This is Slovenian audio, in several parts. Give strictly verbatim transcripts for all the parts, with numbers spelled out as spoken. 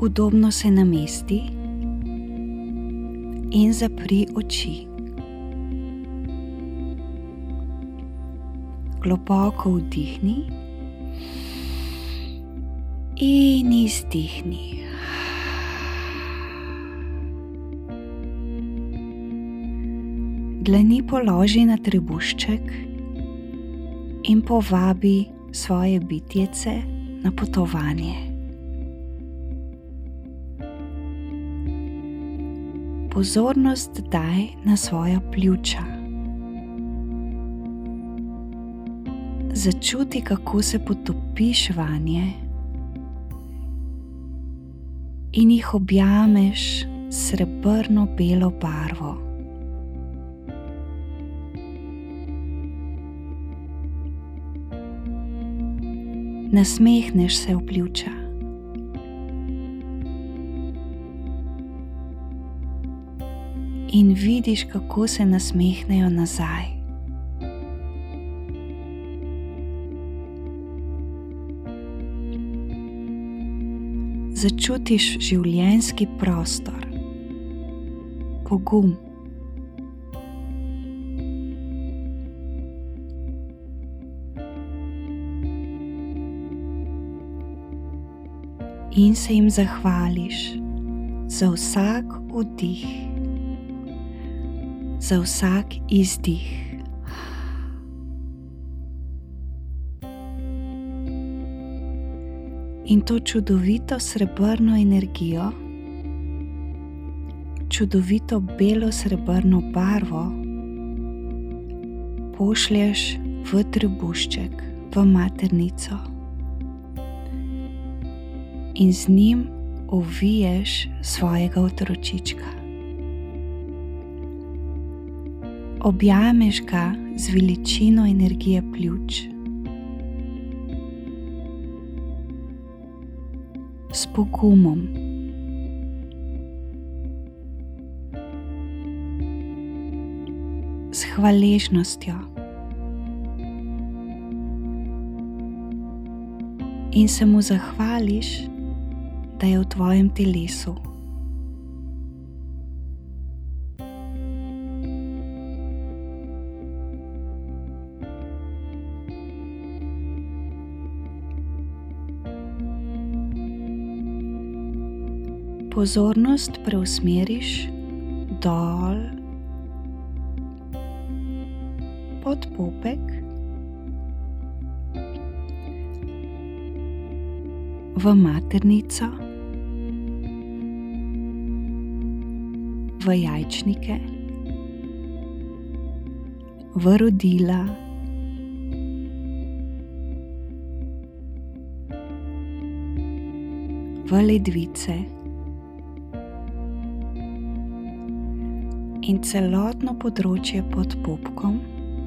Udobno se namesti in zapri oči. Globoko vdihni in izdihni. Dlani položi na trebušček in povabi svoje bitjece na potovanje. Pozornost daj na svoja pljuča. Začuti, kako se potopiš vanje in jih objameš s srebrno-belo barvo. Nasmehneš se v pljuča. In vidiš, kako se nasmehnejo nazaj. Začutiš življenjski prostor, pogum. In se jim zahvališ za vsak vdih, za vsak izdih. In to čudovito srebrno energijo, čudovito belo srebrno barvo pošlješ v trebušček, v maternico. In z njim oviješ svojega otročička. Objameš ga z veličino energije pljuč. S pogumom. S hvaležnostjo. In se mu zahvališ, da je v tvojem telesu. Pozornost preusmeriš dol pod popek, v maternico, v jajčnike, v rodila, v ledvice in celotno področje pod popkom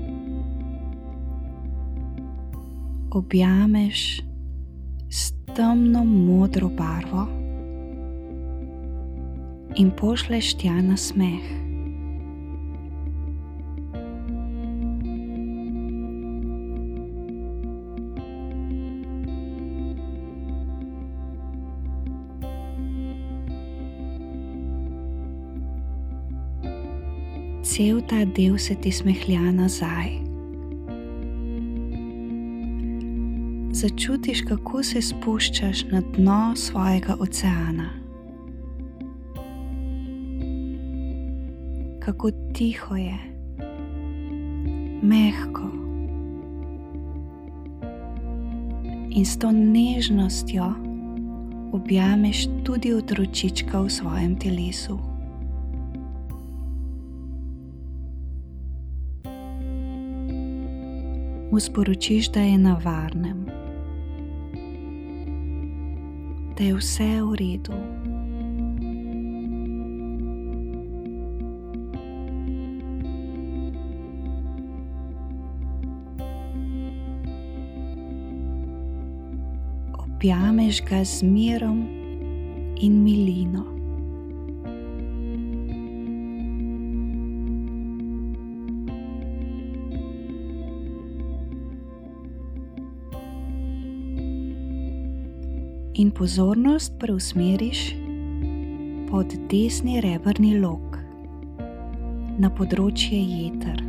objameš s temno modro barvo in pošlješ tja nasmeh. Cel ta del se ti smehlja nazaj. Začutiš, kako se spuščaš na dno svojega oceana. Kako tiho je, mehko. In s to nežnostjo objameš tudi otročička v svojem telesu. Mu sporočiš, da je na varnem, da je vse v redu. Objameš ga z mirom in milino. In pozornost preusmeriš pod desni rebrni lok na področje jeter.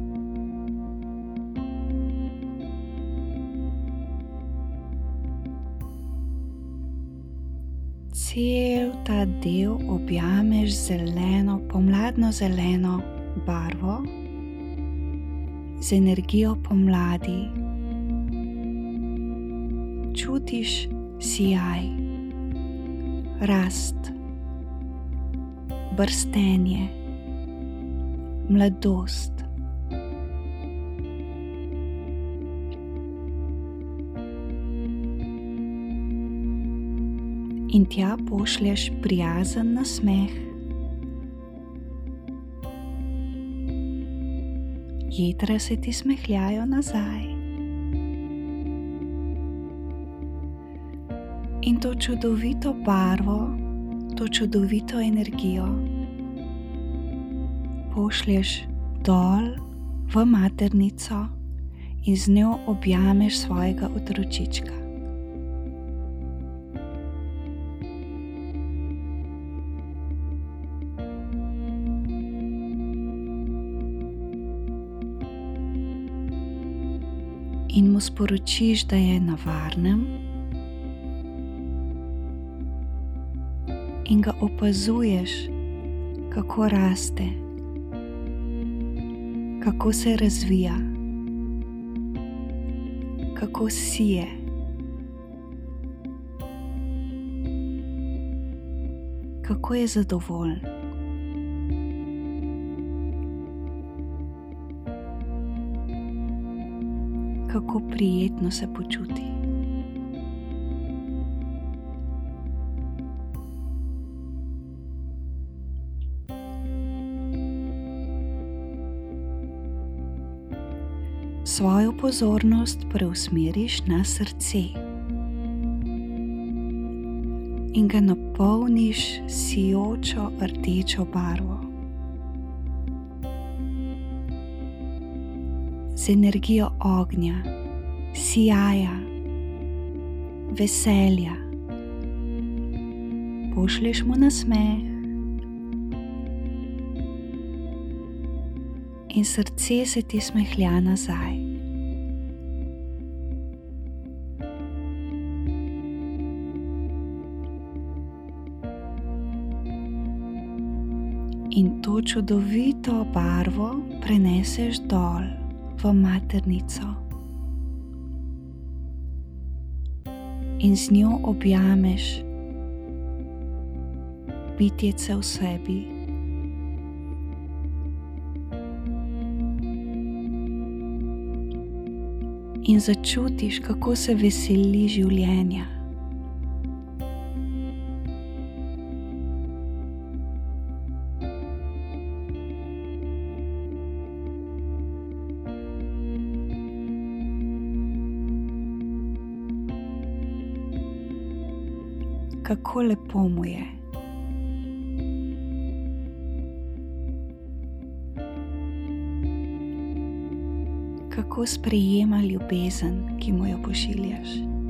Cel ta del objameš z zeleno, pomladno zeleno barvo, z energijo pomladi. Čutiš sijaj, rast, brstenje, mladost. In tja pošlješ prijazen nasmeh. Jetra se ti smehljajo nazaj. In to čudovito barvo, to čudovito energijo pošlješ dol v maternico in z njo objameš svojega otročička. In mu sporočiš, da je na varnem, in ga opazuješ, kako raste, kako se razvija, kako sije. Kako je zadovoljen. Kako prijetno se počuti. Svojo pozornost preusmeriš na srce in ga napolniš s sijočo rdečo barvo, z energijo ognja, sijaja, veselja. Pošlješ mu nasmeh in srce se ti smehlja nazaj. In to čudovito barvo preneseš dol v maternico in z njo objameš bitjece v sebi. In začutiš, kako se veseli življenja. Kako lepo mu je. Kako sprejema ljubezen, ki mu jo pošiljaš.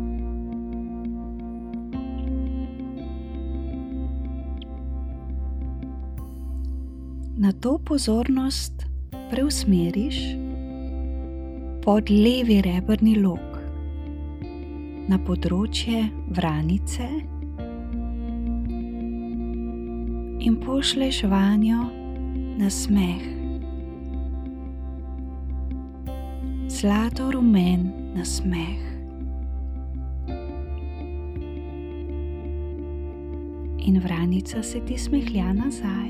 Na to pozornost preusmeriš pod levi rebrni lok na področje vranice in pošlješ vanjo nasmeh, zlato rumen nasmeh. In vranica se ti smehlja nazaj.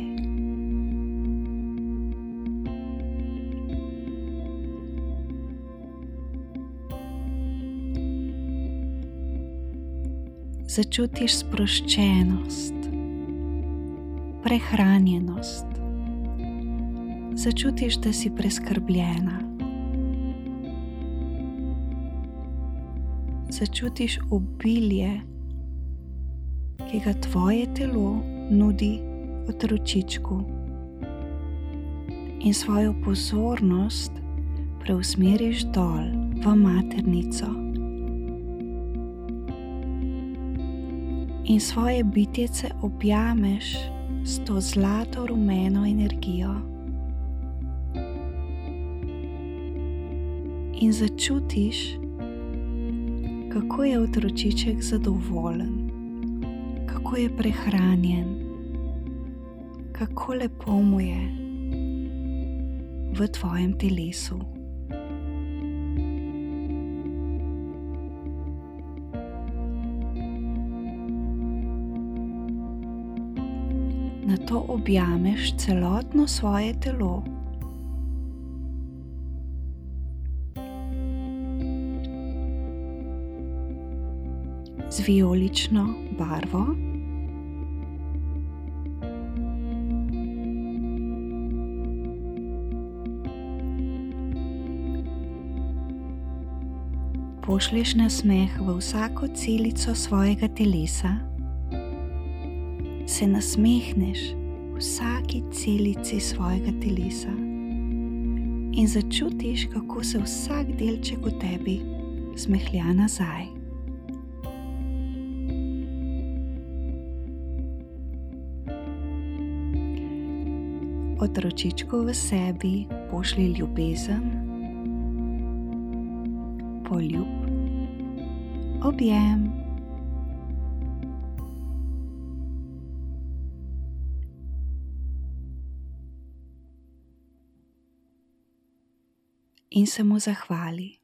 Začutiš sproščenost, prehranjenost. Začutiš, da si preskrbljena. Začutiš obilje, ki ga tvoje telo nudi otročičku, in svojo pozornost preusmeriš dol v maternico. in svoje bitjece objameš s to zlato rumeno energijo in začutiš, kako je otročiček zadovoljen, kako je prehranjen, kako lepo mu je v tvojem telesu. Nato objameš celotno svoje telo. Z vijolično barvo. Pošlješ nasmeh v vsako celico svojega telesa, se nasmehneš vsaki celici svojega telesa in začutiš, kako se vsak delček v tebi smehlja nazaj. Otročičku v sebi pošlji ljubezen, poljub, objem in se mu zahvali.